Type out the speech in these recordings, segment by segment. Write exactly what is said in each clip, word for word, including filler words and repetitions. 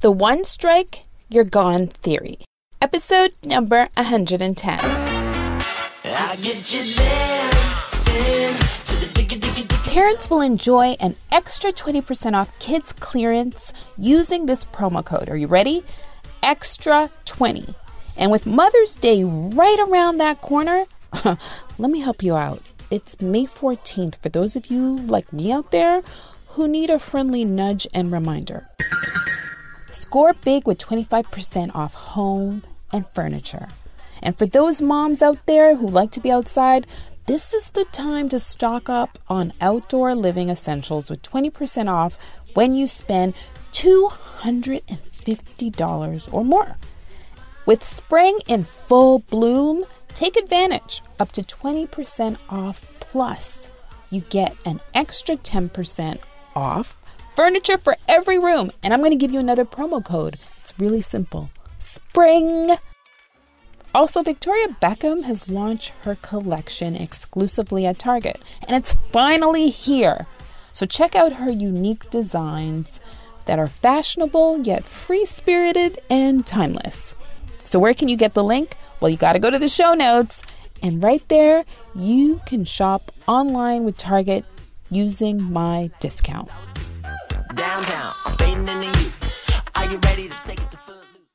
The One Strike, You're Gone Theory. Episode number one hundred ten. I get you dancing to the diggy, diggy, diggy. Parents will enjoy an extra twenty percent off kids clearance using this promo code. Are you ready? Extra twenty. And with Mother's Day right around that corner, let me help you out. It's May fourteenth for those of you like me out there who need a friendly nudge and reminder. Score big with twenty-five percent off home and furniture. And for those moms out there who like to be outside, this is the time to stock up on outdoor living essentials with twenty percent off when you spend two hundred fifty dollars or more. With spring in full bloom, take advantage. Up to twenty percent off plus. You get an extra ten percent off furniture for every room. And I'm going to give you another promo code. It's really simple. Spring. Also, Victoria Beckham has launched her collection exclusively at Target. And it's finally here. So check out her unique designs that are fashionable yet free-spirited and timeless. So where can you get the link? Well, you got to go to the show notes. And right there, you can shop online with Target using my discount. Downtown, I'm fading into you. Are you ready to take it to Footloose?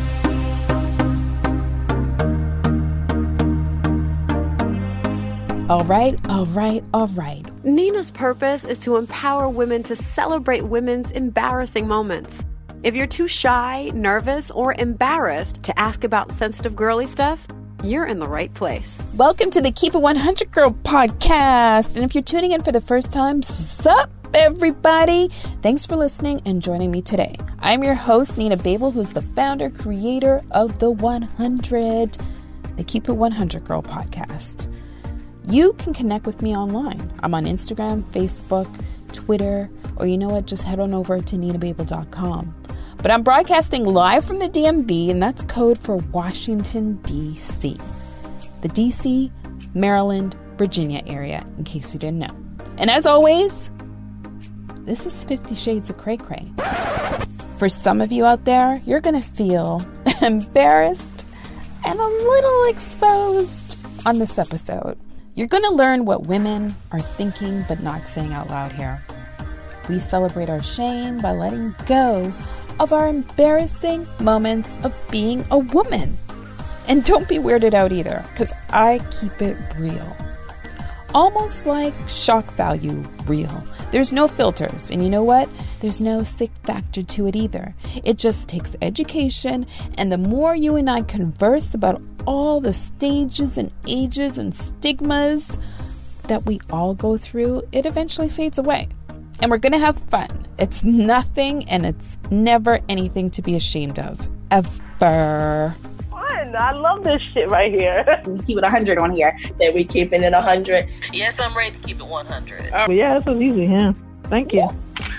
All right, all right, all right. Nina's purpose is to empower women to celebrate women's embarrassing moments. If you're too shy, nervous, or embarrassed to ask about sensitive girly stuff, you're in the right place. Welcome to the Keep It one hundred Girl podcast. And if you're tuning in for the first time, sup, everybody? Thanks for listening and joining me today. I'm your host, Nina Babel, who's the founder, creator of the one hundred, the Keep It one hundred Girl podcast. You can connect with me online. I'm on Instagram, Facebook, Twitter, or you know what? Just head on over to nina babel dot com. But I'm broadcasting live from the D M V, and that's code for Washington, D C. The D C, Maryland, Virginia area, in case you didn't know. And as always, this is Fifty Shades of Cray Cray. For some of you out there, you're going to feel embarrassed and a little exposed on this episode. You're going to learn what women are thinking but not saying out loud here. We celebrate our shame by letting go of our embarrassing moments of being a woman. And don't be weirded out either, because I keep it real. Almost like shock value real. There's no filters, and you know what? There's no sick factor to it either. It just takes education, and the more you and I converse about all the stages and ages and stigmas that we all go through, it eventually fades away. And we're going to have fun. It's nothing, and it's never anything to be ashamed of. Ever. Fun. I love this shit right here. We keep it one hundred on here. That we keeping it one hundred. Yes, I'm ready to keep it one hundred. Uh, yeah, this was easy. Yeah. Thank you.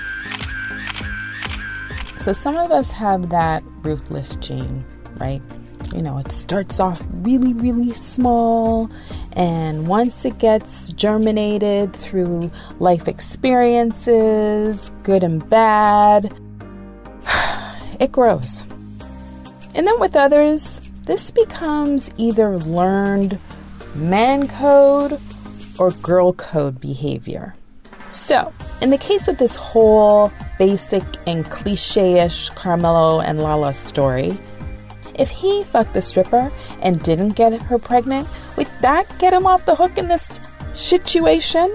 So some of us have that ruthless gene, right? You know, it starts off really, really small, and once it gets germinated through life experiences, good and bad, it grows. And then with others, this becomes either learned man code or girl code behavior. So, in the case of this whole basic and cliche-ish Carmelo and Lala story, if he fucked the stripper and didn't get her pregnant, would that get him off the hook in this situation?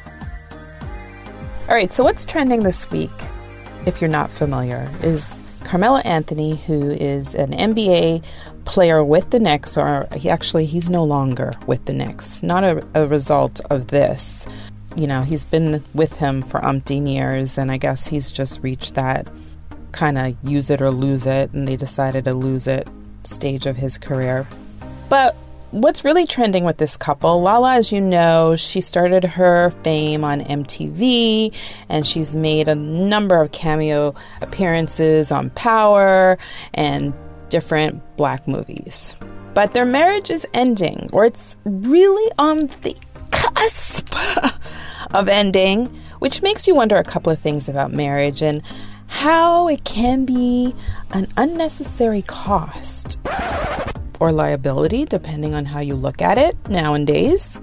All right, so what's trending this week, if you're not familiar, is Carmelo Anthony, who is an N B A player with the Knicks, or he actually, he's no longer with the Knicks, not a, a result of this. You know, he's been with him for umpteen years, and I guess he's just reached that kind of use it or lose it, and they decided to lose it stage of his career. But what's really trending with this couple, Lala, as you know, she started her fame on M T V, and she's made a number of cameo appearances on Power and different black movies. But their marriage is ending, or it's really on the cusp of ending, which makes you wonder a couple of things about marriage and how it can be an unnecessary cost or liability, depending on how you look at it nowadays.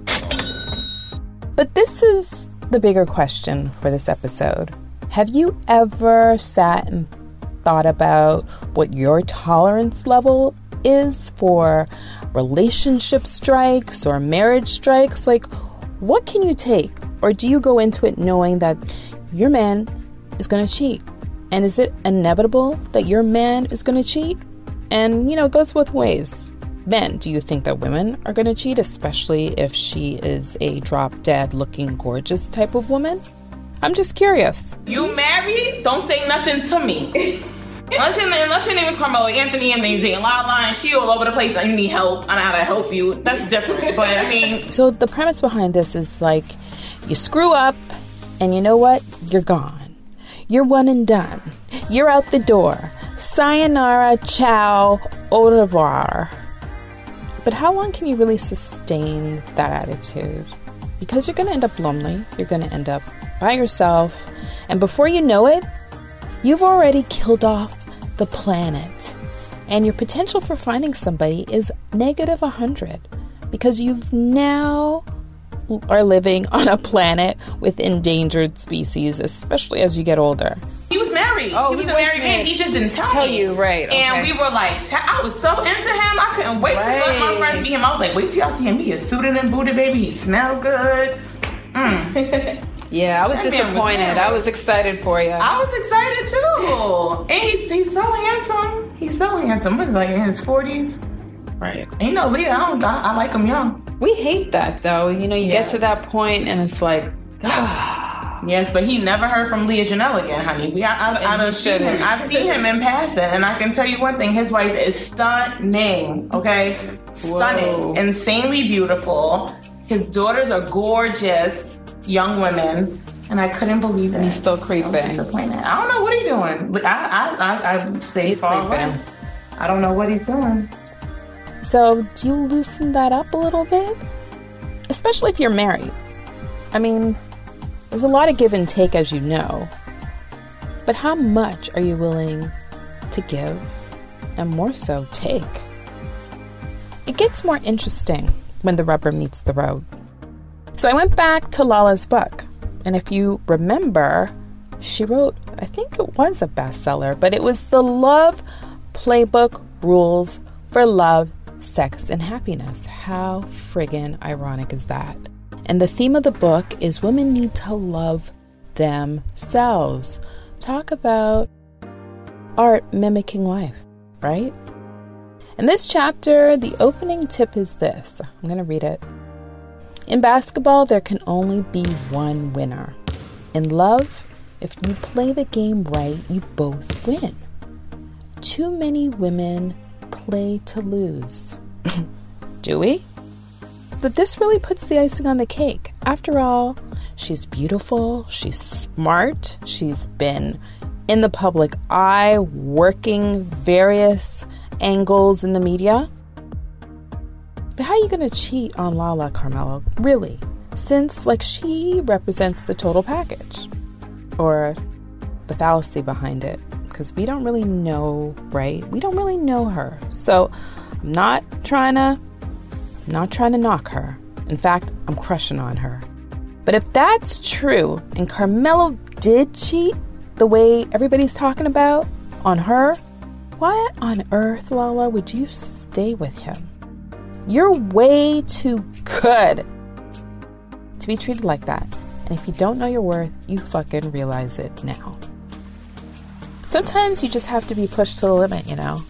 But this is the bigger question for this episode. Have you ever sat and thought about what your tolerance level is for relationship strikes or marriage strikes? Like, what can you take? Or do you go into it knowing that your man is going to cheat? And is it inevitable that your man is going to cheat? And, you know, it goes both ways. Men, do you think that women are going to cheat, especially if she is a drop-dead looking gorgeous type of woman? I'm just curious. You married? Don't say nothing to me. unless, your, unless your name is Carmelo Anthony and then you're dating Lala and she all over the place and you need help and I gotta help you. That's different. But I mean... So the premise behind this is like, you screw up and you know what? You're gone. You're one and done. You're out the door. Sayonara, ciao, au revoir. But how long can you really sustain that attitude? Because you're going to end up lonely. You're going to end up by yourself. And before you know it, you've already killed off the planet. And your potential for finding somebody is negative one hundred. Because you've now are living on a planet with endangered species, especially as you get older. He was married. Oh, he was he a was married man. He just didn't tell, tell me. you, right? Okay. And we were like, t- I was so into him. I couldn't wait right. to let my friends meet him. I was like, wait till y'all see him. He is suited and booted, baby. He smelled good. Mm. Yeah, I was that disappointed. Was I was excited for you. I was excited too. And he's he's so handsome. He's so handsome. He's like in his forties. Right. And you know, Leah, I don't. I, I like him young. We hate that though. You know, you yes. get to that point and it's like. Yes, but he never heard from Leah Janelle again, honey. We, I, I, I seen him. I've seen him in passing, and I can tell you one thing: his wife is stunning. Okay, stunning, Whoa. insanely beautiful. His daughters are gorgeous young women, and I couldn't believe it. And he's still creeping. So disappointed. I don't know what he's doing. I, I, I, I say it's all right. I don't know what he's doing. So, do you loosen that up a little bit, especially if you're married? I mean. There's a lot of give and take, as you know. But how much are you willing to give and more so take? It gets more interesting when the rubber meets the road. So I went back to Lala's book. And if you remember, she wrote, I think it was a bestseller, but it was The Love Playbook Rules for Love, Sex, and Happiness. How friggin' ironic is that? And the theme of the book is women need to love themselves. Talk about art mimicking life, right? In this chapter, the opening tip is this. I'm going to read it. In basketball, there can only be one winner. In love, if you play the game right, you both win. Too many women play to lose. Do we? But this really puts the icing on the cake. After all, she's beautiful, she's smart, she's been in the public eye, working various angles in the media. But how are you going to cheat on Lala, Carmelo? Really? Since, like, she represents the total package. Or the fallacy behind it. Because we don't really know, right? We don't really know her. So I'm not trying to I'm not trying to knock her. In fact, I'm crushing on her. But if that's true, and Carmelo did cheat the way everybody's talking about on her, why on earth, Lala, would you stay with him? You're way too good to be treated like that. And if you don't know your worth, you fucking realize it now. Sometimes you just have to be pushed to the limit, you know?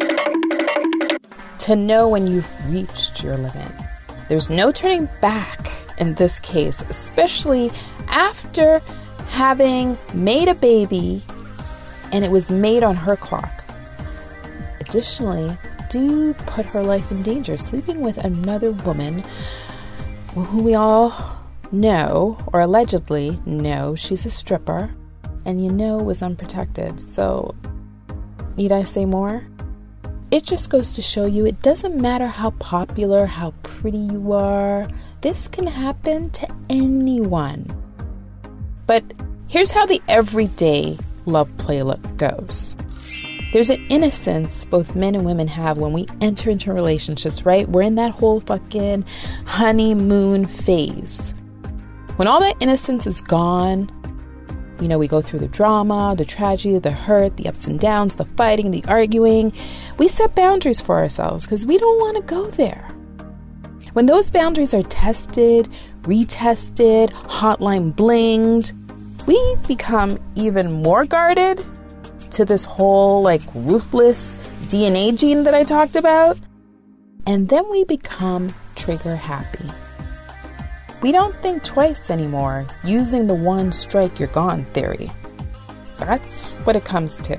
To know when you've reached your limit. There's no turning back in this case, especially after having made a baby and it was made on her clock. Additionally, do put her life in danger, sleeping with another woman who we all know, or allegedly know, she's a stripper, and you know was unprotected. So, need I say more? It just goes to show you it doesn't matter how popular, how pretty you are. This can happen to anyone. But here's how the everyday love playbook goes. There's an innocence both men and women have when we enter into relationships, right? We're in that whole fucking honeymoon phase. When all that innocence is gone, you know, we go through the drama, the tragedy, the hurt, the ups and downs, the fighting, the arguing. We set boundaries for ourselves because we don't want to go there. When those boundaries are tested, retested, hotline blinged, we become even more guarded to this whole like ruthless D N A gene that I talked about. And then we become trigger happy. We don't think twice anymore using the one strike you're gone theory. That's what it comes to.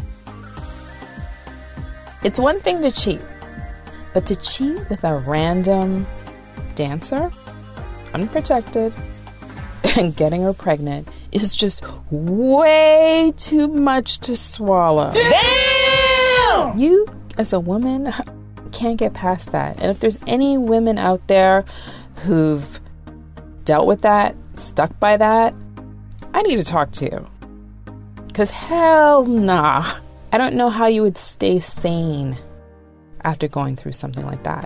It's one thing to cheat, but to cheat with a random dancer, unprotected, and getting her pregnant is just way too much to swallow. Damn! You, as a woman, can't get past that. And if there's any women out there who've dealt with that, stuck by that, I need to talk to you. Because hell nah. I don't know how you would stay sane after going through something like that.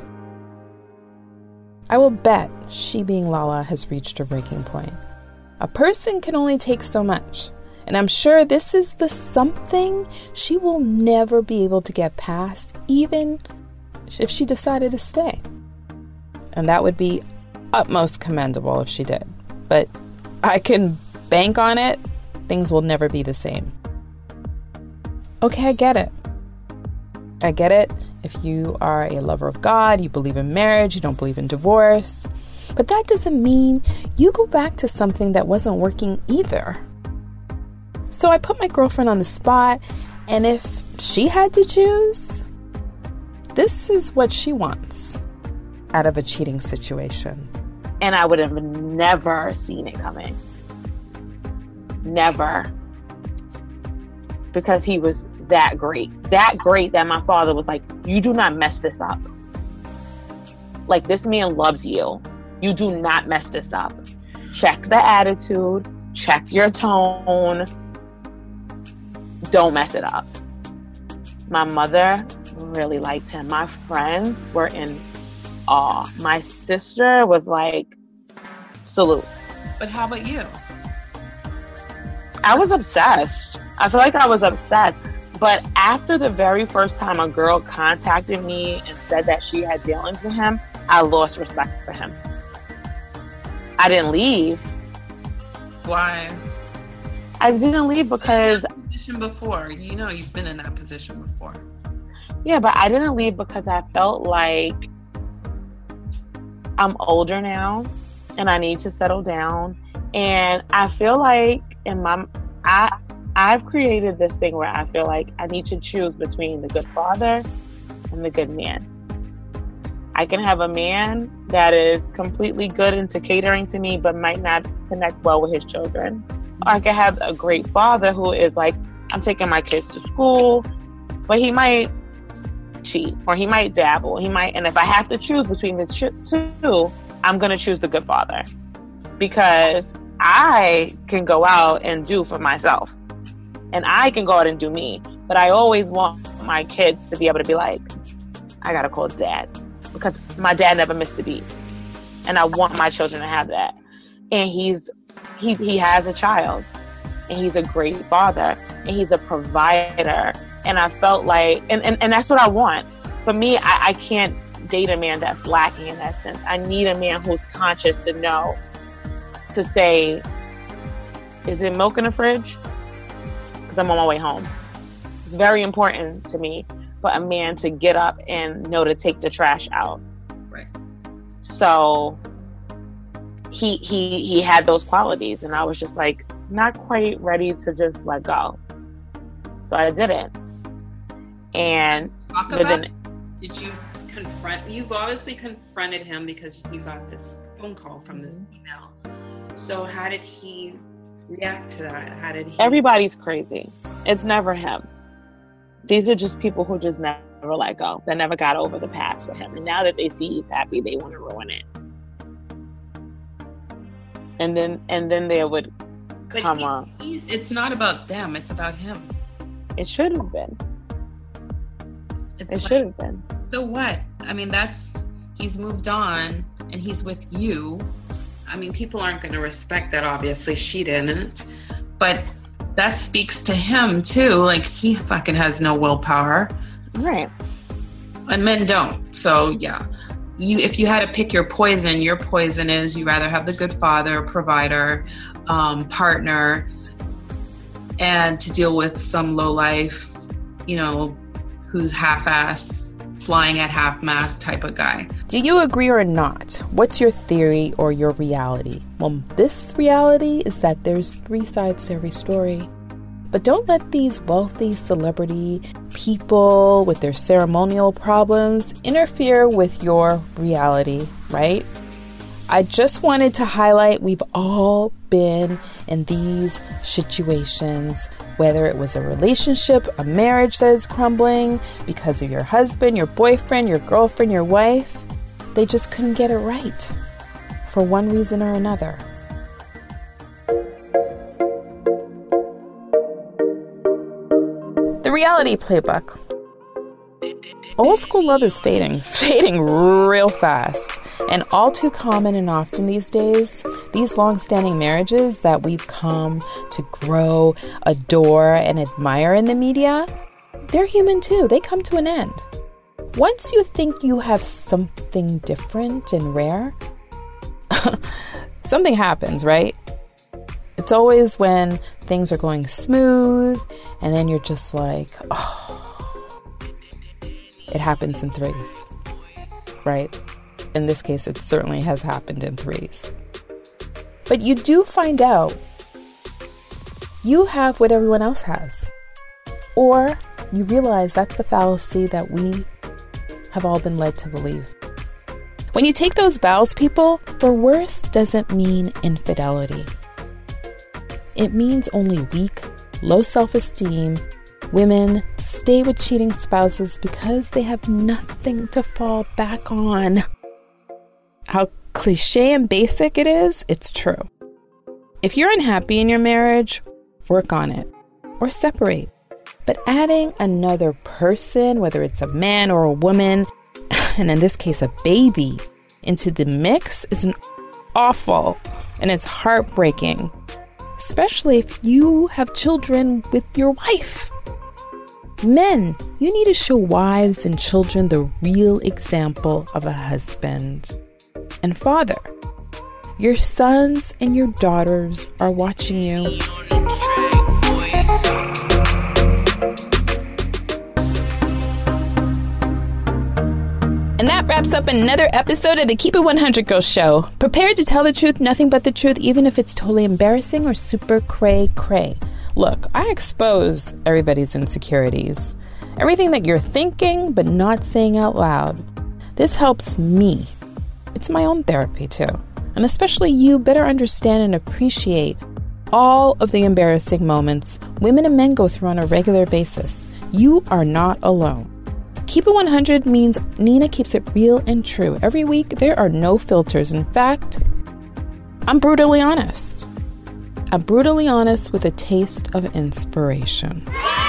I will bet she, being Lala, has reached her breaking point. A person can only take so much, and I'm sure this is the something she will never be able to get past, even if she decided to stay. And that would be utmost commendable if she did. But I can bank on it, things will never be the same. Okay, I get it. I get it. If you are a lover of God, you believe in marriage, you don't believe in divorce. But that doesn't mean you go back to something that wasn't working either. So I put my girlfriend on the spot, and if she had to choose, this is what she wants out of a cheating situation. And I would have never seen it coming. Never. Because he was that great. That great that my father was like, you do not mess this up. Like, this man loves you. You do not mess this up. Check the attitude. Check your tone. Don't mess it up. My mother really liked him. My friends were in awe. My sister was like, salute. But how about you? I was obsessed. I feel like I was obsessed. But after the very first time a girl contacted me and said that she had dealings with him, I lost respect for him. I didn't leave. Why? I didn't leave because... You've been in that position before. You know you've been in that position before. Yeah, but I didn't leave because I felt like I'm older now and I need to settle down. And I feel like in my... I, I've created this thing where I feel like I need to choose between the good father and the good man. I can have a man that is completely good into catering to me, but might not connect well with his children. Or I can have a great father who is like, I'm taking my kids to school, but he might cheat or he might dabble. He might, and if I have to choose between the ch- two, I'm going to choose the good father because I can go out and do for myself. And I can go out and do me. But I always want my kids to be able to be like, I got to call dad. Because my dad never missed a beat. And I want my children to have that. And he's he he has a child. And he's a great father. And he's a provider. And I felt like, and, and, and that's what I want. For me, I, I can't date a man that's lacking in that sense. I need a man who's conscious to know, to say, is it milk in the fridge? Because I'm on my way home. It's very important to me for a man to get up and know to take the trash out. Right. So he he he had those qualities, and I was just like not quite ready to just let go. So I didn't. And Talk but about, then, did you confront? You've obviously confronted him because you got this phone call from this email. So how did he react to that? How did he? everybody's crazy. It's never him. These are just people who just never let go. They never got over the past with him. And now that they see he's happy, they want to ruin it. And then and then they would Come he's, on. He's, it's not about them. It's about him. It should have been. It's it like, should have been. So what? I mean, that's, he's moved on and he's with you. I mean, people aren't going to respect that. Obviously, she didn't. But that speaks to him, too. Like, he fucking has no willpower. Right. And men don't. So, yeah. You, if you had to pick your poison, your poison is you rather have the good father, provider, um, partner, and to deal with some lowlife, you know, who's half-ass, flying at half-mast type of guy. Do you agree or not? What's your theory or your reality? Well, this reality is that there's three sides to every story. But don't let these wealthy celebrity people with their ceremonial problems interfere with your reality, right? I just wanted to highlight we've all been in these situations, whether it was a relationship, a marriage that is crumbling because of your husband, your boyfriend, your girlfriend, your wife. They just couldn't get it right for one reason or another. The reality playbook. Old school love is fading, fading real fast. And all too common and often these days, these long-standing marriages that we've come to grow, adore, and admire in the media, they're human too. They come to an end. Once you think you have something different and rare, something happens, right? It's always when things are going smooth, and then you're just like, oh, it happens in threes, right? In this case, it certainly has happened in threes. But you do find out you have what everyone else has. Or you realize that's the fallacy that we have all been led to believe. When you take those vows, people, for worse doesn't mean infidelity. It means only weak, low self-esteem women stay with cheating spouses because they have nothing to fall back on. How cliche and basic it is, it's true. If you're unhappy in your marriage, work on it or separate. But adding another person, whether it's a man or a woman, and in this case a baby, into the mix is an awful and it's heartbreaking, especially if you have children with your wife. Men, you need to show wives and children the real example of a husband. And father, your sons and your daughters are watching you. And that wraps up another episode of the Keep It one hundred Girl Show. Prepared to tell the truth, nothing but the truth, even if it's totally embarrassing or super cray cray. Look, I expose everybody's insecurities. Everything that you're thinking but not saying out loud. This helps me. It's my own therapy too. And especially you better understand and appreciate all of the embarrassing moments women and men go through on a regular basis. You are not alone. Keep It one hundred means Nina keeps it real and true. Every week, there are no filters. In fact, I'm brutally honest. I'm brutally honest with a taste of inspiration.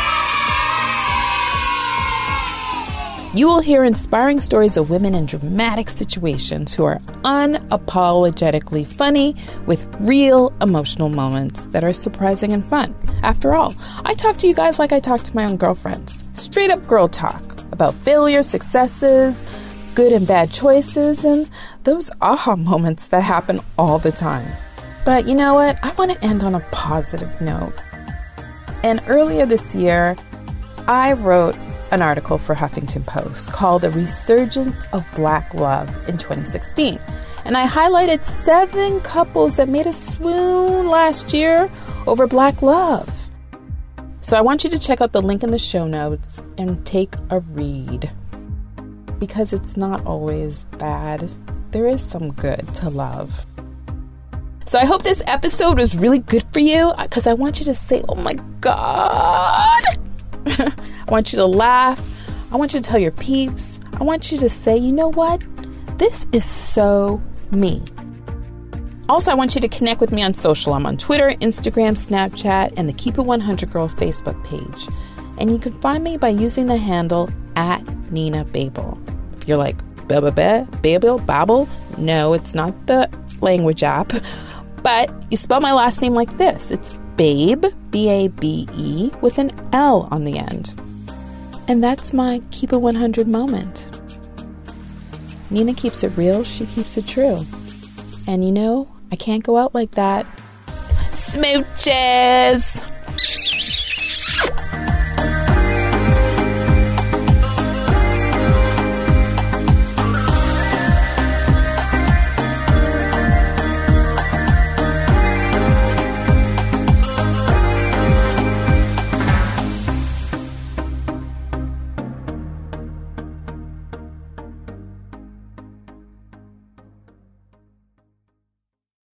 You will hear inspiring stories of women in dramatic situations who are unapologetically funny with real emotional moments that are surprising and fun. After all, I talk to you guys like I talk to my own girlfriends. Straight up girl talk about failure, successes, good and bad choices, and those aha moments that happen all the time. But you know what? I want to end on a positive note. And earlier this year, I wrote an article for Huffington Post called A Resurgence of Black Love in twenty sixteen. And I highlighted seven couples that made a swoon last year over Black love. So I want you to check out the link in the show notes and take a read. Because it's not always bad. There is some good to love. So I hope this episode was really good for you, because I want you to say, oh my God. I want you to laugh. I want you to tell your peeps. I want you to say, you know what? This is so me. Also, I want you to connect with me on social. I'm on Twitter, Instagram, Snapchat, and the Keep It one hundred Girl Facebook page. And you can find me by using the handle at Nina Babel. If you're like, Babel, Babel, Babel? No, it's not the language app. But you spell my last name like this. It's Babe, B A B E, with an L on the end. And that's my Keep It one hundred moment. Nina keeps it real, she keeps it true. And you know, I can't go out like that. Smooches!